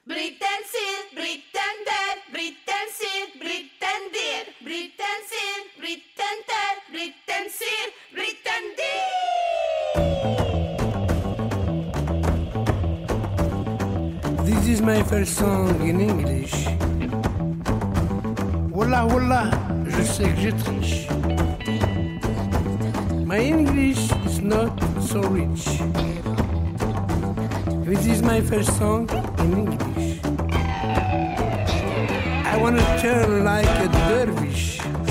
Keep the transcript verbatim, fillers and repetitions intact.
Brittensil, Brittenter, Brittensil, Brittendir, Brittensil, Brittenter, Brittensil, Brittendir. This is my first song in English. Wallah, wallah, je sais que je triche. My English is not so rich. This is my first song in English. I wanna turn like a dervish.